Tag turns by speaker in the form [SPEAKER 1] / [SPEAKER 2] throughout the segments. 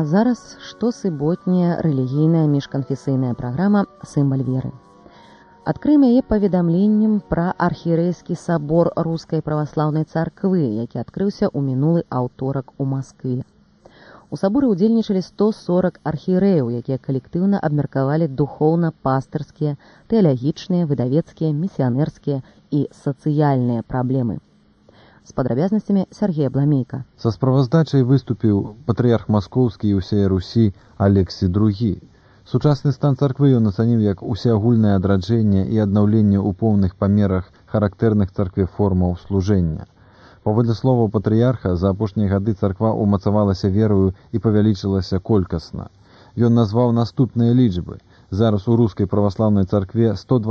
[SPEAKER 1] А зараз штосуботняя рэлігійная міжканфесійная праграма «Сімвал веры». Адкрыем яе паведамленнем пра архірэйскі сабор Рускай праваслаўнай царквы, які адкрыўся ў мінулы аўторак у Маскве. У саборы ўдзельнічалі 140 архірэяў, якія калектыўна абмеркавалі духоўна-пастырскія, тэалагічныя, выдавецкія, місіянерскія і сацыяльныя праблемы. З падрабязнасцямі Сергея Бламейка.
[SPEAKER 2] Са справаздачай выступіў патрыярх маскоўскі і ўсяе Русі Алексій II. Сучасны стан царквы ён ацаніў як усеагульнае адраджэнне і аднаўленне ў поўных памерах характэрных царкве формаў служэння. Паводле словаў патрыярха, за апошнія гады царква ўмацавалася верою і павялічылася колькасна. Ён назваў наступныя лічбы. Зараз у рускай праваслаўнай царкве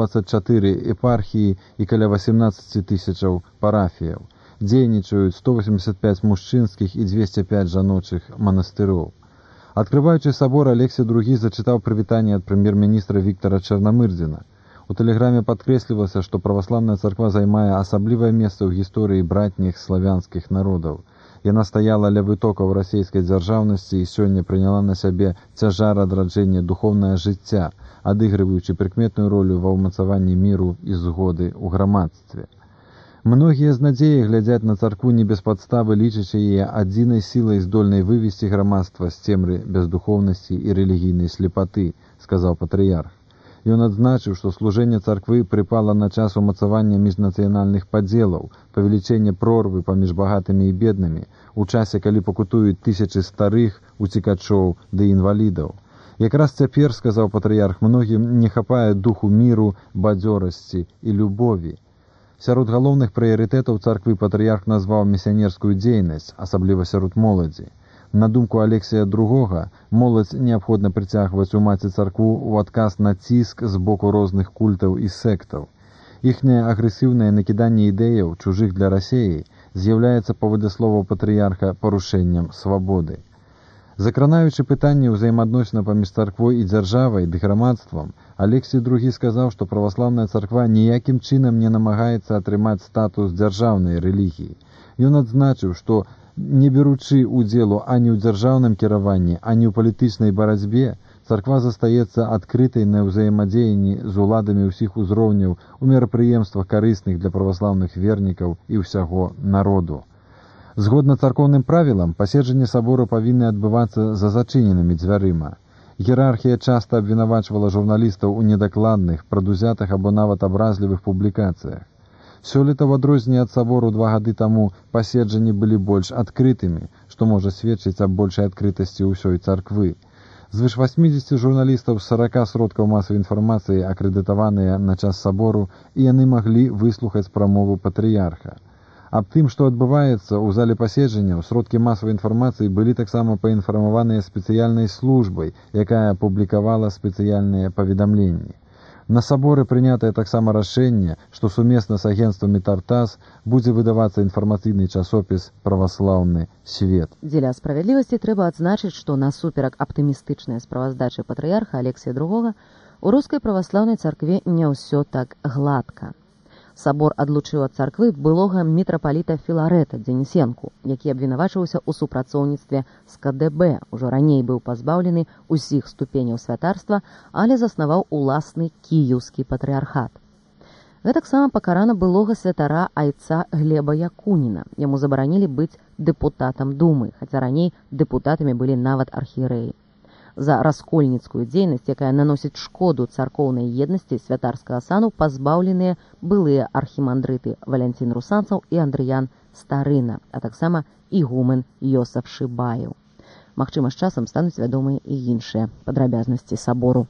[SPEAKER 2] 124 епархіі і каля 18 тысячаў парафіяў. Дзейнічаюць 185 мужчынскіх і 205 жаночых манастыроў. Адкрываючы сабор, Алексій II зачытаў прывітанне ад прэм'ер-міністра Віктара Чарнамырдзіна. У тэлеграме падкрэслівалася, што праваслаўная царква займае асаблівае месца ў гісторыі братніх славянскіх народаў. Яна стаяла ля вытокаў расійскай дзяржаўнасці і сёння прыняла на сябе цяжар адраджэння духоўнае жыцця, адыгрываючы прыкметную ролю ва ўмацаванні міру і згоды ў грамадстве. Многія з надзеяй глядзяць на царкву не без падставы, лічачы яе адзінай сілай здольнай вывесці грамадства з цемры бездухоўнасці і рэлігійнай слепаты, сказаў патрыярх. Ён адзначыў, што служэнне царквы прыпала на час умацавання міжнацыянальных падзелаў, павелічэння прорвы паміж багатымі і беднымі, у часе, калі пакутуюць тысячы старых, уцекачоў ды інвалідаў. Якраз цяпер, сказаў патрыярх, многім не хапае духу міру, бадзёрасці і любові. Сярод галоўных прыярытэтаў царквы патрыярх назваў місіянерскую дзейнасць, асабліва сярод моладзі. На думку Алексія II, моладзь неабходна прыцягваць у маці царкву ў адказ на ціск з боку розных культаў і сектаў. Іхняе агрэсіўнае накіданне ідэяў, чужых для Расіі, з'яўляецца, паводле словаў патрыярха, парушэннем свабоды. Закранаючы пытанне ўзаемаадносінаў паміж царквой і дзяржавай ды грамадствам, Алексій II сказаў, што праваслаўная царква ніякім чынам не намагаецца атрымаць статус дзяржаўнай рэлігіі. Ён адзначыў, што не беручы ўдзелу ані ў дзяржаўным кіраванні, ані ў палітычнай барацьбе, царква застаецца адкрытай на ўзаемадзеянні з уладамі ўсіх узроўняў у мерапрыемствах карысных для праваслаўных вернікаў і ўсяго народу. Згодна царкоўным правілам, паседжанні сабору павінны адбывацца за зачыненымі дзвярыма. Іерархія часта абвінавачвала журналістаў у недакладных, прадузятых або нават абразлівых публікацыях. Сёлета, ў адрозненне ад сабору 2 гады таму, паседжанні былі больш адкрытымі, што можа сведчыць аб большай адкрытасці ўсёй царквы. Звыш 80 журналістаў з 40 сродкаў масавай інфармацыі акрэдытаваныя на час сабору, і яны маглі выслухаць прамову патрыярха. Аб тым, што адбываецца ў зале паседжанняў, сродкі масавай інфармацыі былі таксама паінфармаваныя спецыяльнай службай, якая апублікавала спецыяльныя паведамленні. На саборы прынятае таксама рашэнне, што сумесна з агенцтвамі Тартас будзе выдавацца інфармацыйны часопіс «Праваслаўны свет».
[SPEAKER 1] Дзеля справядлівасці трэба адзначыць, што насуперак аптымістычнай справаздачы патрыярха Алексія II у рускай праваслаўнай царкве не ўсё так гладка. Сабор адлучыў ад царквы былога мітрапаліта Філарэта Дзенісенку, які абвінавачваўся ў супрацоўніцтве з КДБ, ужо раней быў пазбаўлены ўсіх ступеняў святарства, але заснаваў уласны кіеўскі патрыярхат. Гэтаксама пакарана былога святара айца Глеба Якуніна. Яму забаранілі быць дэпутатам Думы, хаця раней дэпутатамі былі нават архірэі. За раскольніцкую дзейнасць, якая наносіць шкоду царкоўнай еднасці святарскага сану, пазбаўленыя былыя архімандрыты Валянцін Русанцаў і Андрыян Старына, а таксама ігумен Йосаф Шыбаеў. Магчыма, з часам стануць вядомыя і іншыя падрабязнасці сабору.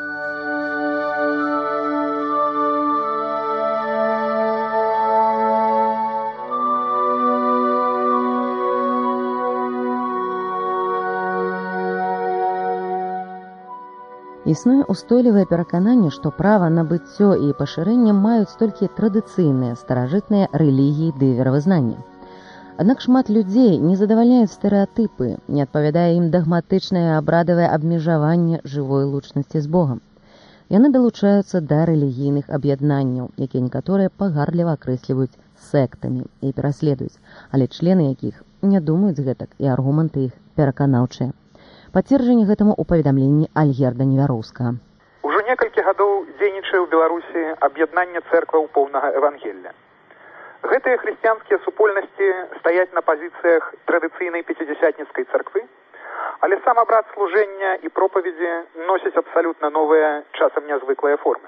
[SPEAKER 1] Існуе ўстойлівае перакананне, што права на быццё і пашырэнне маюць толькі традыцыйныя старажытныя рэлігіі ды веравызнанні. Аднак шмат людзей не задавальняюць стэрэатыпы, не адпавядае ім дагматычнае абрадавае абмежаванне жывой лучнасці з Богам. Яны далучаюцца да рэлігійных аб'яднанняў, якія некаторыя пагарліва акрэсліваюць сектамі і пераследуюць, але члены якіх не думаюць гэтак і аргументы іх пераканаўчыя. Пацверджанне гэтаму ў паведамленні Альгерда Невяроўска.
[SPEAKER 3] Ужо некалькі гадоў дзейнічае ў Беларусі аб'яднанне цэркваў поўнага Евангелля. Гэтыя хрысціянскія супольнасці стаяць на пазіцыях традыцыйнай пяцідзясятніцкай царквы, але сам абрад служэння і пропаведзі носяць абсалютна новыя, часам нязвыклыя формы.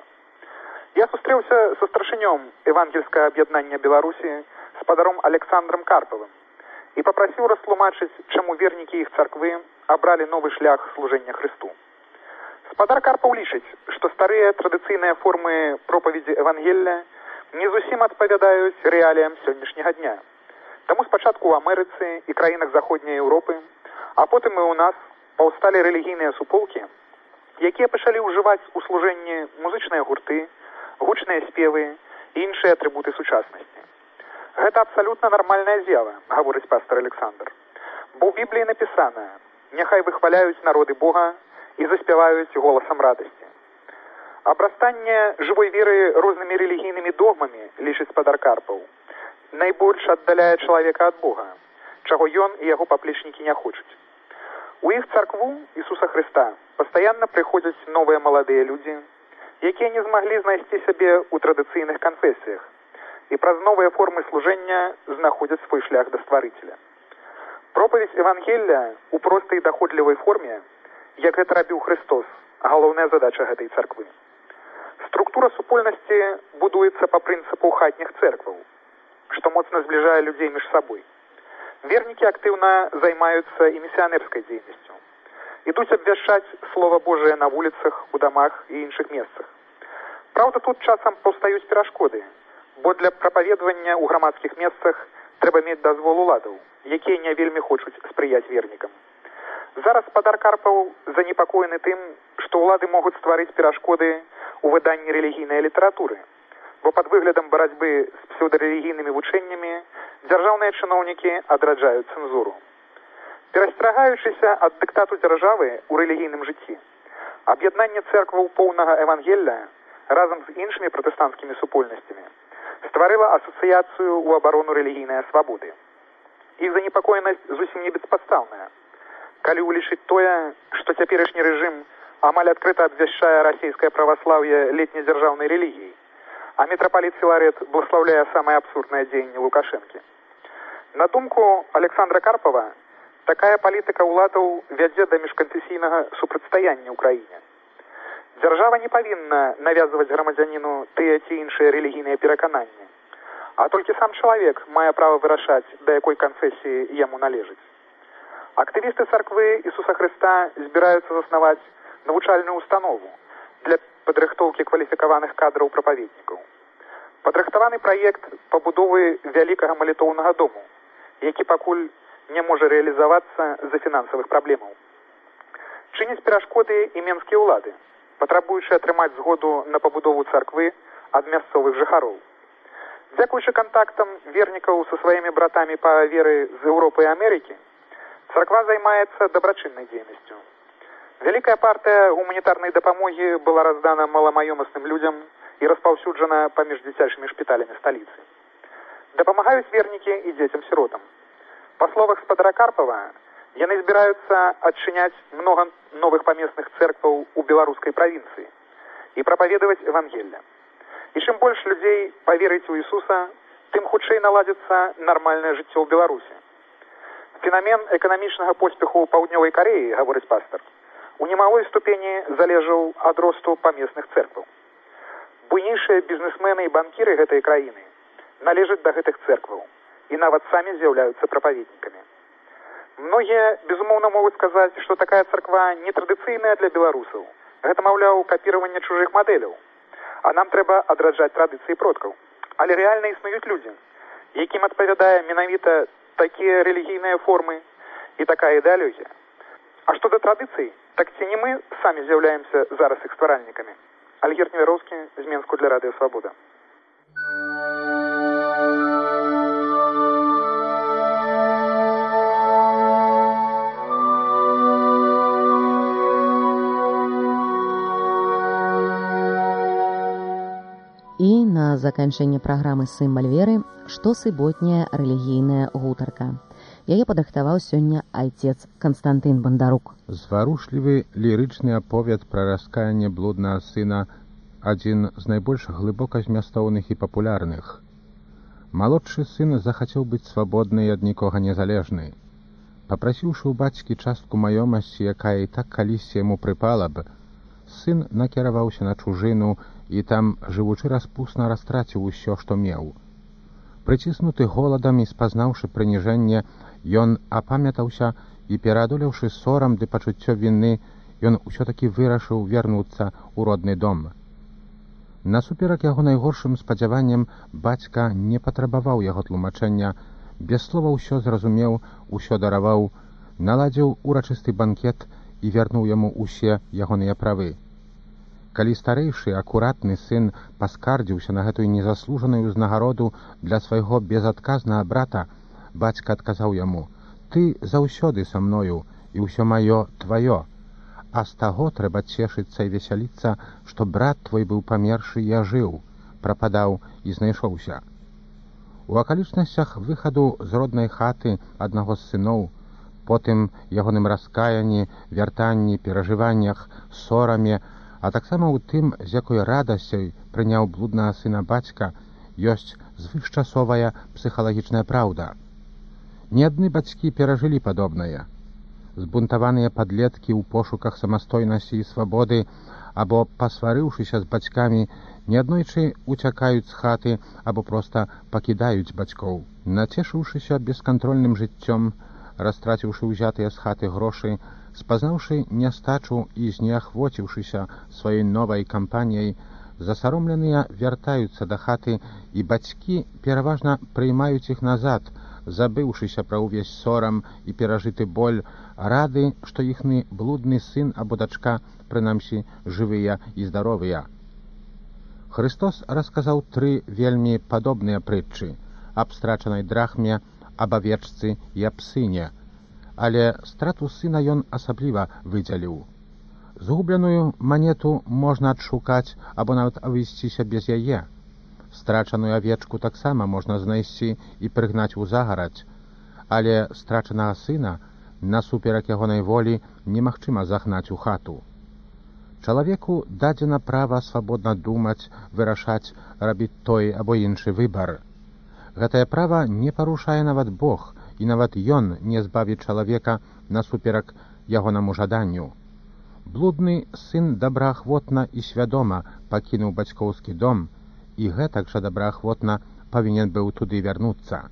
[SPEAKER 3] Я сустрэўся са старшынём евангельскага аб'яднання Беларусі спадаром Александром Карпавым і папрасіў растлумачыць, чаму вернікі іх царквы абралі новы шлях служэння Хрысту. Спадар Карпаў лічыць, што старыя традыцыйныя формы пропаведзі Евангелля не зусім адпавядаюць рэаліям сённяшняга дня. Таму спачатку ў Амерыцы і краінах заходняй Еўропы, а потым і ў нас паўсталі рэлігійныя суполкі, якія пачалі ўжываць у служэнні музычныя гурты, гучныя спевы і іншыя атрыбуты сучаснасці. Гэта абсалютна нармальная з'ява, гаворыць пастор Александр. Бо ў Бібліі напісана: «Няхай выхваляюць народы Бога і заспяваюць голасам радасці». Абрастанне жывой веры рознымі рэлігійнымі догмамі, лічыць спадар Карпаў, найбольш аддаляе чалавека ад Бога, чаго ён і яго паплечнікі не хочуць. У іх царкву Ісуса Хрыста пастаянна прыходзяць новыя маладыя людзі, якія не змаглі знайсці сябе ў традыцыйных канфесіях і праз новыя формы служэння знаходзяць свой шлях да стварыцеля. Пропаведь Евангелля ў простай і даходлівай форме, як гэта рабіў Христос, галоўная задача гэтай царквы. Структура супольнасці будуецца па прынцыпу хатніх цэркваў, што моцна збліжае людзей між сабой. Вернікі актыўна займаюцца і місіянерскай дзейнасцю. Ідуць абвяшчаць Слова Божие на вуліцах, у дамах і іншых месцах. Праўда, тут часам паўстаюць перашкоды, бо для прапаведвання ў грамадскіх месцах трэба мець дазвол уладаў, якія не вельмі хочуць спрыяць вернікам. Зараз спадар Карпаў занепакоены тым, што ўлады могуць стварыць перашкоды ў выданні рэлігійнай літаратуры, бо пад выглядам барацьбы з псеўдарэлігійнымі вучэннямі дзяржаўныя чыноўнікі адраджаюць цэнзуру. Перасцерагаючыся ад дыктату дзяржавы ў рэлігійным жыцці, аб'яднанне цэркваў поўнага Евангелля разам з іншымі пратэстанцкімі супольнасцямі стварыла асацыяцыю ў абарону рэлігійнай свабоды. Іх занепакоенасць зусім не беспадстаўная. Калі ўлічыць тое, што цяперашні рэжым амаль адкрыта абвяшчае расійскае праваслаўе летняй дзяржаўнай рэлігіяй, а мітрапаліт Філарет благословляе самае абсурднае дзеянне Лукашэнкі. На думку Александра Карпава, такая палітыка ўладаў вядзе да міжканфесійнага супрацьстаяння ў краіне. Дзяржава не павінна навязваць грамадзяніну тыя ці іншыя рэлігійныя перакананні, а толькі сам чалавек мае права вырашаць, да якой канфесіі яму належыць. Актывісты царквы Ісуса Хрыста збіраюцца заснаваць навучальную установу для падрыхтоўкі кваліфікаваных кадраў прапаведнікаў. Падрыхтаваны праект пабудовы вялікага малітоўнага дому, які пакуль не можа рэалізавацца з-за фінансавых праблемаў. Чыняць перашкоды і менскія ўлады, патрабуючы атрымаць згоду на пабудову царквы ад мясцовых жыхароў. Дзякуючы кантактам вернікаў са сваімі братамі па веры з Еўропы і Амерыкі, царква займаецца дабрачыннай дзейнасцю. Вялікая партыя гуманітарнай дапамогі была раздана маламаёмасным людзям і распаўсюджана паміж дзіцячымі шпіталямі сталіцы. Дапамагаюць вернікі і дзецям-сіротам. Па словах спадара Карпава, яны збіраюцца адчыняць многа новых памесных цэркваў у беларускай правінцыі і прапаведаваць Евангелля. І чым больш людзей паверыць у Ісуса, тым хутчэй наладзіцца нармальнае жыццё ў Беларусі. Фенамен эканамічнага поспеху паўднёвай Карэі, гаворыць пастар, у немалой ступені залежаў ад росту памесных цэркваў. Буйнейшыя бізнесмены і банкіры гэтай краіны належаць да гэтых цэркваў і нават самі з'яўляюцца прапаведнікамі. Многія, безумоўна, могуць сказаць, што такая царква не традыцыйная для беларусаў. Гэта, маўляў, капіраванне чужых мадэляў. А нам трэба адраджаць традыцыі продкаў. Але рэальна існуюць людзі, якім адпавядае менавіта такія рэлігійныя формы і такая ідэалогія. А што да традыцый, так ці не мы самі з'яўляемся зараз іх стваральнікамі? Альгерд Невяроўскі, з Менску для Радыё Свабода.
[SPEAKER 1] І на заканчэнне праграмы «Сімвал веры» штосуботняя рэлігійная гутарка. Яе падрыхтаваў сёння айцец Канстантын Бандарук.
[SPEAKER 4] Зварушлівы лірычны аповед пра раскаянне блуднага сына адзін з найбольш глыбока змястоўных і папулярных. Малодшы сын захацеў быць свабодны і ад нікога незалежны. Папрасіўшы ў бацькі частку маёмасці, якая і так калісьці яму прыпала б, сын накіраваўся на чужыну і там, жывучы распусна, растраціў усё, што меў. Прыціснуты голадам і спазнаўшы прыніжэнне, ён апамятаўся і, пераадолеўшы сорам ды пачуццё віны, ён усё-такі вырашыў вярнуцца ў родны дом. Насуперак яго найгоршым спадзяванням, бацька не патрабаваў яго тлумачэння, без слова ўсё зразумеў, усё дараваў, наладзіў урачысты банкет і вярнуў яму ўсе ягоныя правы. Калі старэйшы, акуратны сын паскардзіўся на гэтую незаслужаную ўзнагароду для свайго безадказнага брата, бацька адказаў яму: «Ты заўсёды са мною, і ўсё маё тваё, а з таго трэба цешыцца і весяліцца, што брат твой быў памершы і ажыў, прападаў і знайшоўся». У акалічнасцях выхаду з роднай хаты аднаго з сыноў, потым ягоным раскаянні, вяртанні, перажываннях, сораме, а таксама ў тым, з якой радасцяй прыняў блуднага сына бацька, ёсць звышчасовая псіхалагічная праўда. Не адны бацькі перажылі падобнае. Збунтаваныя падлеткі ў пошуках самастойнасці і свабоды або, пасварыўшыся з бацькамі, неаднойчы уцякаюць з хаты або проста пакідаюць бацькоў. Нацешыўшыся бескантрольным жыццём, растраціўшы ўзятыя з хаты грошы, спазнаўшы нястачу і знеахвоціўшыся сваёй новай кампаніяй, засаромленыя вяртаюцца да хаты, і бацькі пераважна прыймаюць іх назад, забыўшыся пра ўвесь сорам і перажыты боль, рады, што іхны блудны сын або дачка, прынамсі, жывыя і здаровыя. Хрыстос расказаў 3 вельмі падобныя прытчы аб страчанай драхме, аб авечцы і аб сыне, але страту сына ён асабліва выдзяліў. Згубленую манету можна адшукаць або нават абысціся без яе. Страчаную авечку таксама можна знайсці і прыгнаць у загарадзь, але страчанага сына, насуперак ягонай волі, немагчыма загнаць у хату. Чалавеку дадзена права свабодна думаць, вырашаць, рабіць той або іншы выбар. Гэтае права не парушае нават Бог, і нават ён не збавіць чалавека насуперак ягонаму жаданню. Блудны сын добраахвотна і свядома пакінуў бацькоўскі дом, і гэтак жа добраахвотна павінен быў туды вярнуцца.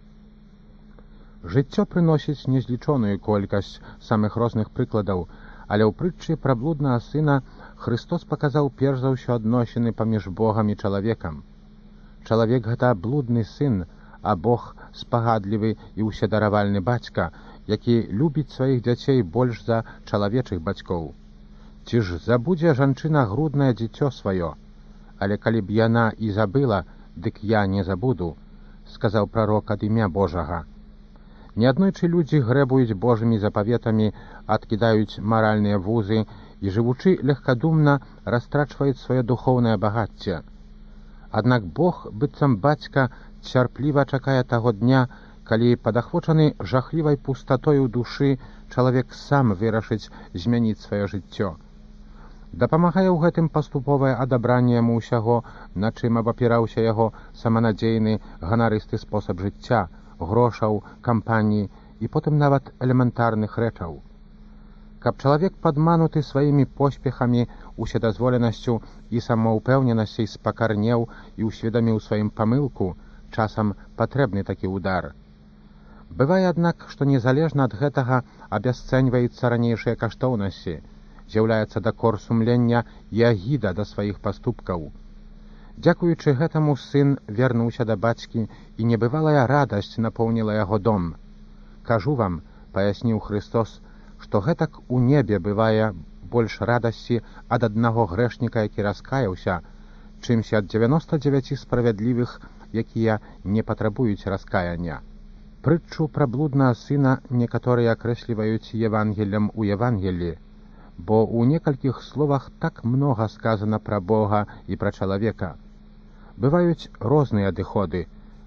[SPEAKER 4] Жыццё прыносіць незлічоную колькасць самых розных прыкладаў, але ў прытчы пра блуднага сына Хрыстос паказаў перш за ўсё адносіны паміж Богам і чалавекам. Чалавек — гэта блудны сын, а Бог — спагадлівы і ўседаравальны бацька, які любіць сваіх дзяцей больш за чалавечых бацькоў. Ці ж забудзе жанчына груднае дзіцё сваё? Але калі б яна і забыла, дык я не забуду, сказаў прарок ад імя Божага. Неаднойчы людзі грэбуюць Божымі запаветамі, адкідаюць маральныя вузы і, жывучы легкадумна, растрачваюць сваё духоўнае багацце. Аднак Бог, быццам бацька, цярпліва чакае таго дня, калі, падахвочаны жахлівай пустатой у душы, чалавек сам вырашыць змяніць сваё жыццё. Дапамагае ў гэтым паступовае адабранне яму ўсяго, на чым абапіраўся яго саманадзейны, ганарысты спосаб жыцця, грошаў, кампаній і потым нават элементарных рэчаў. Каб чалавек, падмануты сваімі поспехамі, уседазволенасцю і самаўпэўненасцей, спакарнеў і ўсведаміў сваім памылку, часам патрэбны такі ўдар. Бывае, аднак, што незалежна ад гэтага абясцэньваюцца ранейшыя каштоўнасці, з'яўляецца дакор сумлення і агіда да сваіх паступкаў. Дзякуючы гэтаму сын вярнуўся да бацькі, і небывалая радасць напоўніла яго дом. Кажу вам, паясніў Хрыстос, што гэтак у небе бывае больш радасці ад аднаго грэшніка, які раскаяўся, чымся ад 99 справядлівых, якія не патрабуюць раскаяння. Прытчу пра блуднага сына некаторыя акрэсліваюць Евангеллем у Евангеллі, бо ў некалькіх словах так многа сказана пра Бога і пра чалавека. Бываюць розныя адыходы,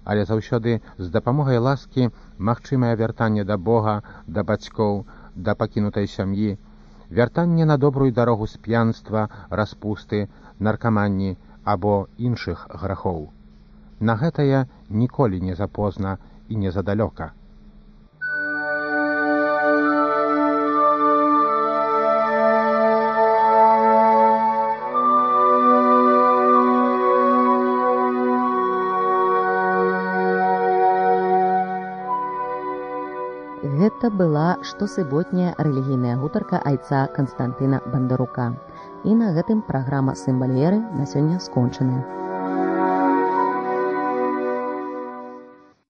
[SPEAKER 4] але заўсёды з дапамогай ласкі магчымае вяртанне да Бога, да бацькоў, да пакінутай сям'і, вяртанне на добрую дарогу з п'янства, распусты, наркаманні або іншых грахоў. На гэтае ніколі не запозна і не задалёка.
[SPEAKER 1] Гэта была штосуботняя рэлігійная гутарка айца Канстантына Бандарука. І на гэтым праграма «Сімвал веры» на сёння скончаная.